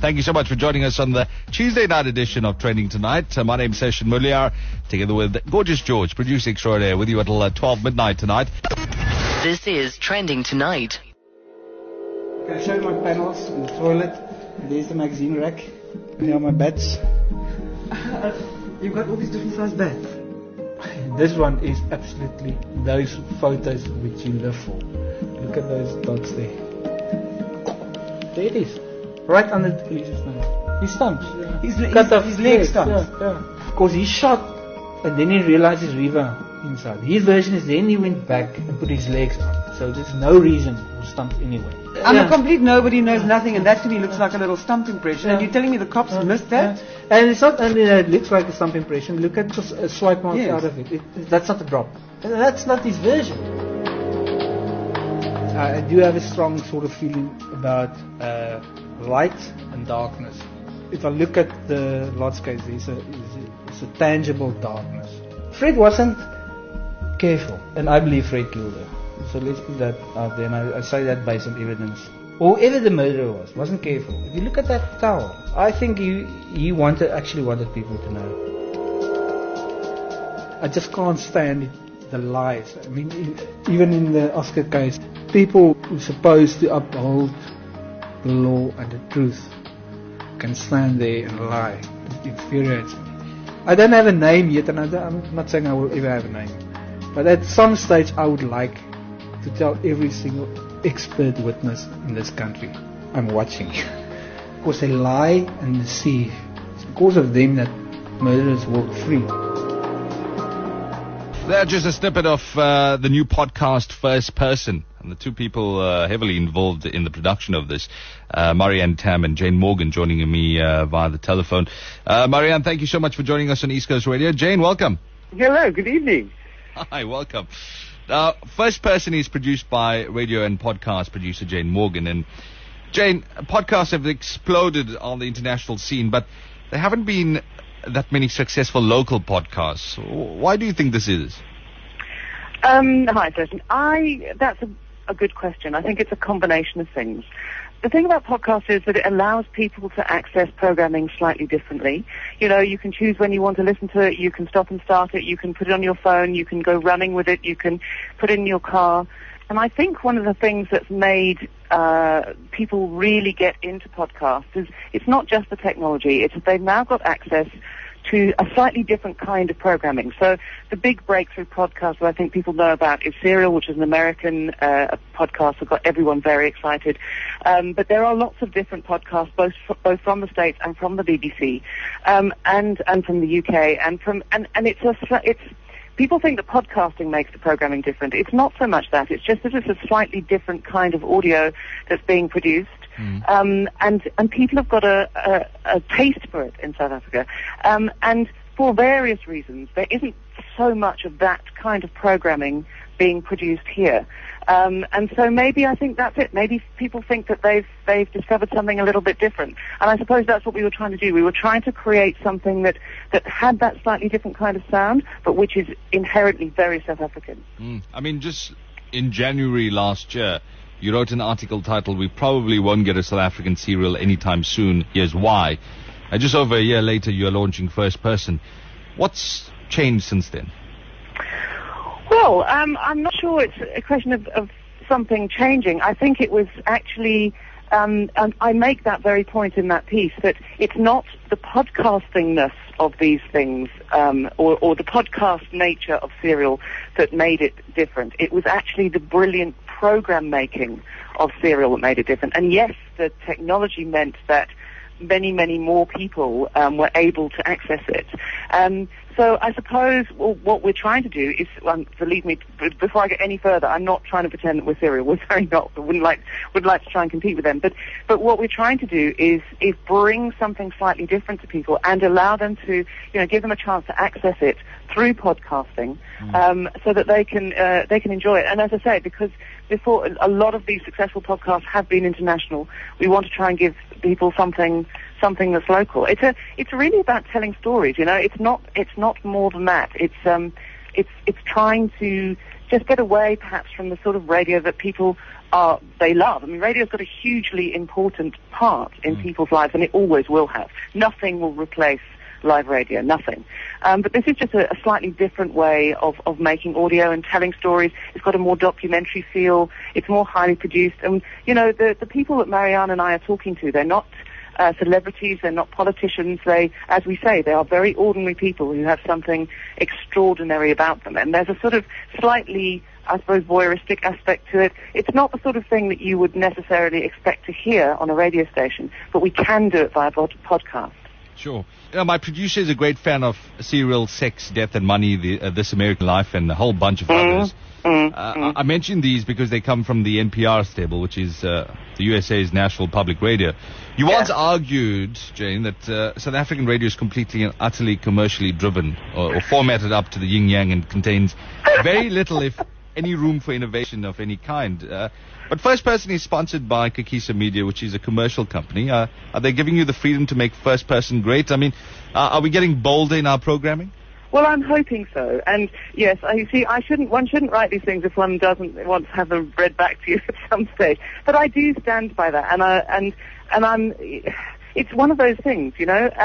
Thank you so much for joining us on the Tuesday night edition of Trending Tonight. My name's Session Muliar, together with Gorgeous George, producer extraordinaire, with you until 12 midnight tonight. This is Trending Tonight. Okay, I'll show you my panels in the toilet. There's the magazine rack. And here are my beds. You've got all these different size beds. This one is absolutely those photos which you live for. Look at those dots there. There it is. Right under the police's nose. His stumps. His leg stumps. Yeah. Of course, he shot and then he realized his river inside. His version is then he went back and put his legs on. So there's no reason to stump anyway. I'm a complete nobody, knows nothing, and that to me looks like a little stump impression. And you're telling me the cops missed that? Yeah. And it's not only that it looks like a stump impression. Look at the swipe marks out of it. That's not a drop. That's not his version. I do have a strong sort of feeling about light and darkness. If I look at the landscape, it's a tangible darkness. Fred wasn't careful, and I believe Fred killed her. So let's put that out there, and I say that based on evidence. Whoever the murderer wasn't careful. If you look at that towel, I think he actually wanted people to know. I just can't stand the lies. I mean, even in the Oscar case, people who are supposed to uphold the law and the truth can stand there and lie. It infuriates me. I don't have a name yet, and I'm not saying I will ever have a name. But at some stage, I would like to tell every single expert witness in this country, I'm watching. Because they lie and deceive. It's because of them that murderers walk free. That's just a snippet of the new podcast, First Person. And the two people heavily involved in the production of this, Marianne Tam and Jane Morgan, joining me via the telephone. Marianne, thank you so much for joining us on East Coast Radio. Jane, welcome. Hello, good evening. Hi, welcome. Now, First Person is produced by radio and podcast producer Jane Morgan. And Jane, podcasts have exploded on the international scene, but there haven't been that many successful local podcasts. Why do you think this is? Hi, Session. That's a good question. I think it's a combination of things. The thing about podcasts is that it allows people to access programming slightly differently. You know, you can choose when you want to listen to it, you can stop and start it, you can put it on your phone, you can go running with it, you can put it in your car. And I think one of the things that's made people really get into podcasts is it's not just the technology, it's that they've now got access to a slightly different kind of programming. So the big breakthrough podcast that I think people know about is Serial, which is an American podcast that got everyone very excited. But there are lots of different podcasts, both from the States and from the BBC, and from the UK, and it's people think that podcasting makes the programming different. It's not so much that. It's just that it's a slightly different kind of audio that's being produced. And people have got a taste for it in South Africa. And for various reasons, there isn't so much of that kind of programming being produced here. And so maybe I think that's it. Maybe people think that they've discovered something a little bit different. And I suppose that's what we were trying to do. We were trying to create something that had that slightly different kind of sound, but which is inherently very South African. I mean, just in January last year, you wrote an article titled, "We probably won't get a South African serial anytime soon. Here's why." And just over a year later, you're launching First Person. What's changed since then? Well, I'm not sure it's a question of something changing. I think it was actually, and I make that very point in that piece, that it's not the podcastingness of these things or the podcast nature of Serial that made it different. It was actually the brilliant program making of Serial that made it different. And yes, the technology meant that many, many more people were able to access it. So I suppose what we're trying to do is, believe me, before I get any further, I'm not trying to pretend that we're Serial. We're very not. I would like to try and compete with them. But what we're trying to do is bring something slightly different to people and allow them to, give them a chance to access it through podcasting, so that they can enjoy it. And as I say, because before a lot of these successful podcasts have been international, we want to try and give people something that's local. It's really about telling stories. It's not more than that. It's trying to just get away perhaps from the sort of radio that people they love. I mean, radio's got a hugely important part in people's lives, and it always will have. Nothing will replace live radio, nothing. But this is just a slightly different way of making audio and telling stories. It's got a more documentary feel. It's more highly produced. And, you know, the people that Marianne and I are talking to, they're not celebrities, they're not politicians. They, as we say, they are very ordinary people who have something extraordinary about them. And there's a sort of slightly, I suppose, voyeuristic aspect to it. It's not the sort of thing that you would necessarily expect to hear on a radio station, but we can do it via podcast. Sure. You know, my producer is a great fan of Serial, Sex, Death and Money, This American Life, and a whole bunch of others. I mentioned these because they come from the NPR stable, which is the USA's national public radio. You once argued, Jane, that South African radio is completely and utterly commercially driven or formatted up to the yin-yang and contains very little, if any, room for innovation of any kind. But First Person is sponsored by Kakisa Media, which is a commercial company. Are they giving you the freedom to make First Person great? I mean, are we getting bolder in our programming? Well, I'm hoping so. And yes, one shouldn't write these things if one doesn't want to have them read back to you at some stage. But I do stand by that, and it's one of those things, you know.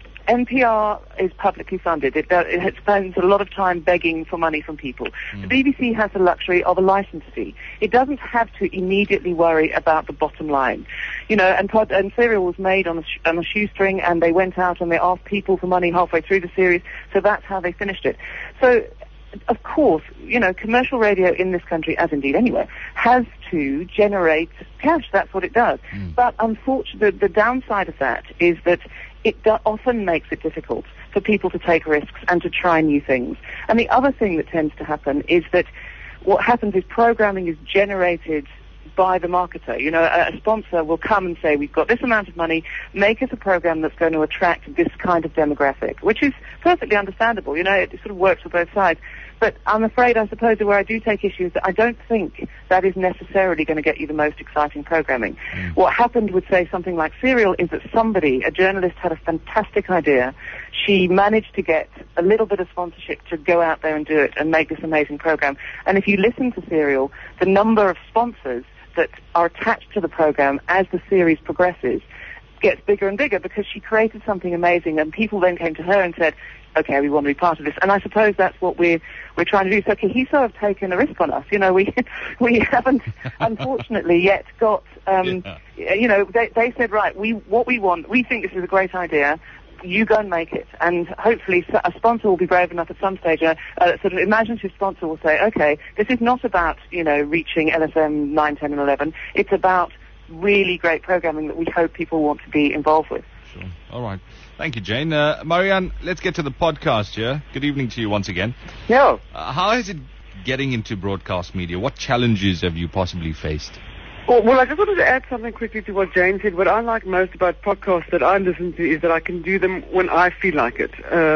NPR is publicly funded. It spends a lot of time begging for money from people. The BBC has the luxury of a license fee. It doesn't have to immediately worry about the bottom line. You know, and Serial was made on a shoestring, and they went out and they asked people for money halfway through the series, so that's how they finished it. So, of course, you know, commercial radio in this country, as indeed anywhere, has to generate cash. That's what it does. But unfortunately, the downside of that is that it often makes it difficult for people to take risks and to try new things. And the other thing that tends to happen is that what happens is programming is generated by the marketer. You know, a sponsor will come and say, we've got this amount of money, make us a program that's going to attract this kind of demographic, which is perfectly understandable. You know, it sort of works for both sides. But I'm afraid, I suppose, that where I do take issue is that I don't think that is necessarily going to get you the most exciting programming. What happened with, say, something like Serial is that a journalist, had a fantastic idea. She managed to get a little bit of sponsorship to go out there and do it and make this amazing program. And if you listen to Serial, the number of sponsors that are attached to the program as the series progresses gets bigger and bigger, because she created something amazing, and people then came to her and said, okay, we want to be part of this. And I suppose that's what we're trying to do. So Kahiso have taken a risk on us. You know, we haven't, unfortunately, yet got, you know, they said, right, we think this is a great idea. You go and make it. And hopefully a sponsor will be brave enough at some stage, a sort of imaginative sponsor will say, okay, this is not about, you know, reaching LSM 9, 10 and 11. It's about really great programming that we hope people want to be involved with. Sure. All right. Thank you, Jane. Marianne, let's get to the podcast here. Good evening to you once again. Yeah. How is it getting into broadcast media? What challenges have you possibly faced? Well, I just wanted to add something quickly to what Jane said. What I like most about podcasts that I listen to is that I can do them when I feel like it.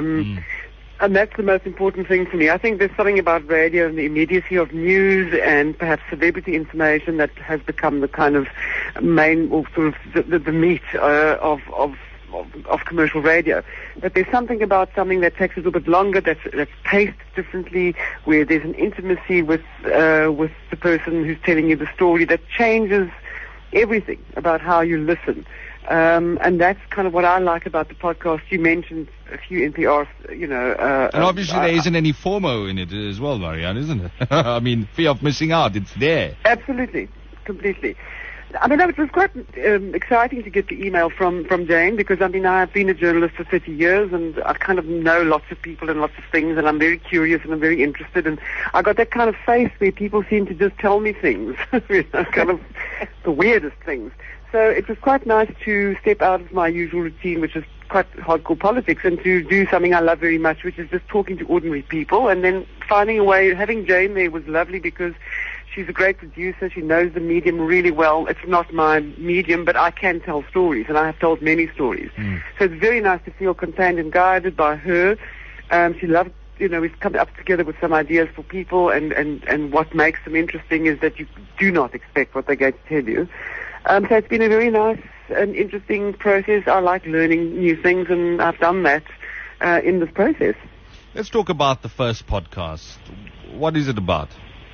And that's the most important thing for me. I think there's something about radio and the immediacy of news and perhaps celebrity information that has become the kind of main, or sort of the meat of commercial radio. But there's something about something that takes a little bit longer, that's paced differently, where there's an intimacy with the person who's telling you the story that changes everything about how you listen. And that's kind of what I like about the podcast. You mentioned a few NPRs, you know. And obviously there isn't any FOMO in it as well, Marianne, isn't it? I mean, fear of missing out, it's there. Absolutely, completely. I mean, it was quite exciting to get the email from Jane, because, I mean, I've been a journalist for 30 years, and I kind of know lots of people and lots of things, and I'm very curious and I'm very interested, and I got that kind of face where people seem to just tell me things, you know, kind of the weirdest things. So it was quite nice to step out of my usual routine, which is quite hardcore politics, and to do something I love very much, which is just talking to ordinary people, and then finding a way. Having Jane there was lovely, because she's a great producer. She knows the medium really well. It's not my medium, but I can tell stories, and I have told many stories. So it's very nice to feel contained and guided by her. She loved, you know, we've come up together with some ideas for people, and what makes them interesting is that you do not expect what they're going to tell you. So it's been a very nice and interesting process. I like learning new things, and I've done that in this process. Let's talk about the first podcast. What is it about?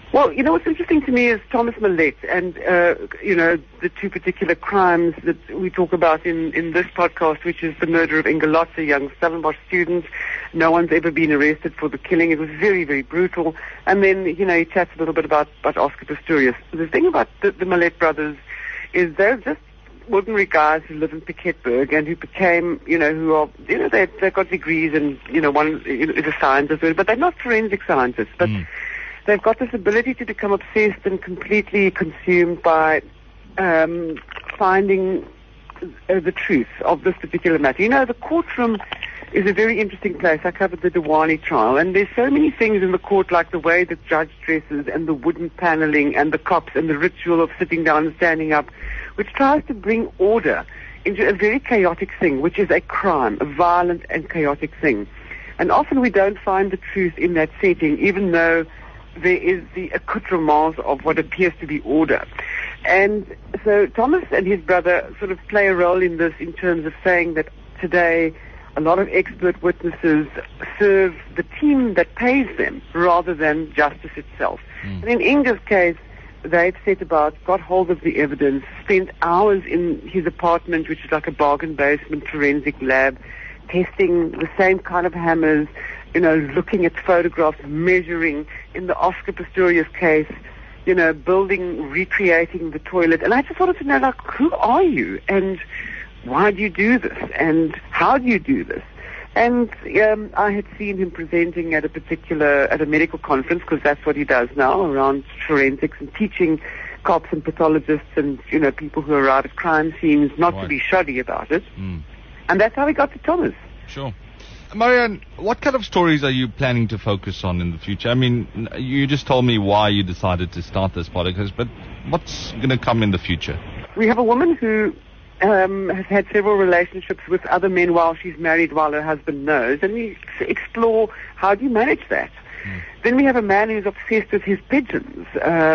Well, you know, what's interesting to me is Thomas Millett and, the two particular crimes that we talk about in this podcast, which is the murder of Inge Lotz, a young Stellenbosch student. No one's ever been arrested for the killing. It was very, very brutal. And then, he chats a little bit about Oscar Pistorius. The thing about the Millett brothers is they're just ordinary guys who live in Piketberg and who became, they've got degrees and, one is a scientist, but they're not forensic scientists. But they've got this ability to become obsessed and completely consumed by finding the truth of this particular matter. The courtroom is a very interesting place. I covered the Diwali trial, and there's so many things in the court, like the way the judge dresses and the wooden paneling and the cops and the ritual of sitting down and standing up, which tries to bring order into a very chaotic thing, which is a crime, a violent and chaotic thing. And often we don't find the truth in that setting, even though there is the accoutrements of what appears to be order. And so Thomas and his brother sort of play a role in this in terms of saying that today a lot of expert witnesses serve the team that pays them rather than justice itself. And in Inge's case, they've set about, got hold of the evidence, spent hours in his apartment, which is like a bargain basement forensic lab, testing the same kind of hammers, looking at photographs, measuring. In the Oscar Pistorius case, building, recreating the toilet. And I just wanted to know, who are you? And why do you do this? And how do you do this? And I had seen him presenting at a medical conference, because that's what he does now, around forensics and teaching cops and pathologists and, people who arrive at crime scenes not to be shoddy about it. And that's how we got to Thomas. Sure. Marianne, what kind of stories are you planning to focus on in the future? I mean, you just told me why you decided to start this podcast, but what's going to come in the future? We have a woman who has had several relationships with other men while she's married, while her husband knows, and we explore how do you manage that. Then we have a man who's obsessed with his pigeons,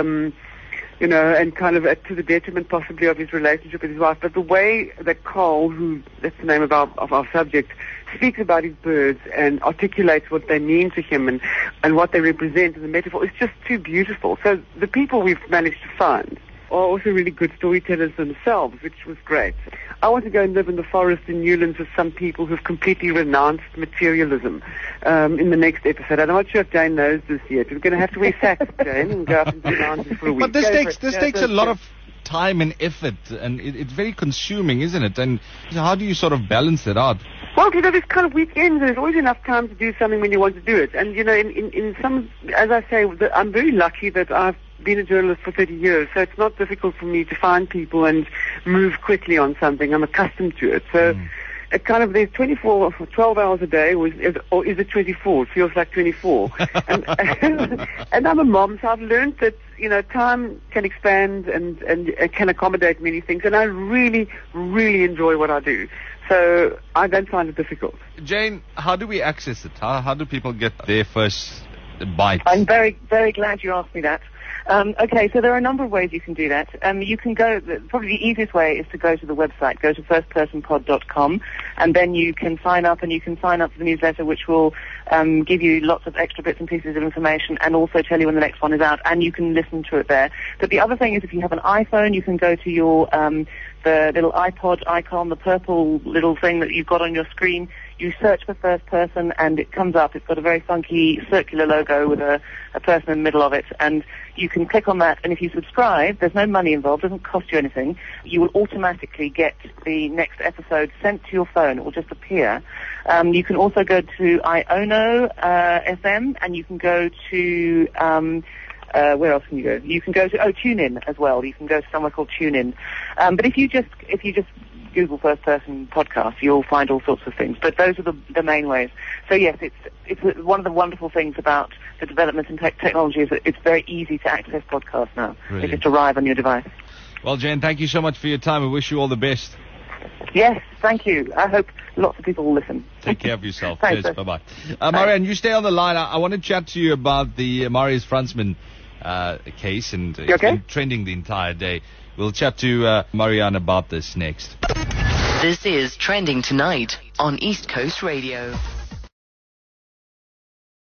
and kind of to the detriment possibly of his relationship with his wife. But the way that Carl, that's the name of our subject, speaks about his birds and articulates what they mean to him and what they represent in the metaphor is just too beautiful. So the people we've managed to find are also really good storytellers themselves, which was great. I want to go and live in the forest in Newlands with some people who've completely renounced materialism in the next episode. I'm not sure if Jane knows this yet. We're going to have to wear sacks, Jane, and go up into the mountains for a week. But this takes a lot of time and effort, and it's very consuming, isn't it? And how do you sort of balance it out? Well, there's kind of weekends. There's always enough time to do something when you want to do it. And, in some, as I say, I'm very lucky that I've been a journalist for 30 years, so it's not difficult for me to find people and move quickly on something. I'm accustomed to it. So it kind of, there's 12 hours a day, or is it 24? It feels like 24. And I'm a mom, so I've learned that, time can expand and can accommodate many things. And I really, really enjoy what I do. So I don't find it difficult. Jane, how do we access it? How do people get their first bite? I'm very, very glad you asked me that. Okay, so there are a number of ways you can do that. You can go, probably the easiest way is to go to the website, go to firstpersonpod.com, and then you can sign up, and you can sign up for the newsletter, which will give you lots of extra bits and pieces of information, and also tell you when the next one is out, and you can listen to it there. But the other thing is, if you have an iPhone, you can go to your the little iPod icon, the purple little thing that you've got on your screen. You search for First Person, and it comes up. It's got a very funky circular logo with a person in the middle of it, and you can click on that, and if you subscribe, there's no money involved, it doesn't cost you anything. You will automatically get the next episode sent to your phone. It will just appear. You can also go to Iono FM, and you can go to where else can you go? You can go to TuneIn as well. You can go to somewhere called TuneIn. But if you just Google First Person Podcast, you'll find all sorts of things. But those are the main ways. So yes, it's one of the wonderful things about the development in technology is that it's very easy to access podcasts now. Brilliant. They just arrive on your device. Well, Jane, thank you so much for your time. I wish you all the best. Yes, thank you. I hope lots of people will listen. Take care of yourself. Thanks, Cheers. Bye-bye. Marianne, you stay on the line. I want to chat to you about the Marius Fransman case, and it's been trending the entire day. We'll chat to Marianne about this next. This is Trending Tonight on East Coast Radio.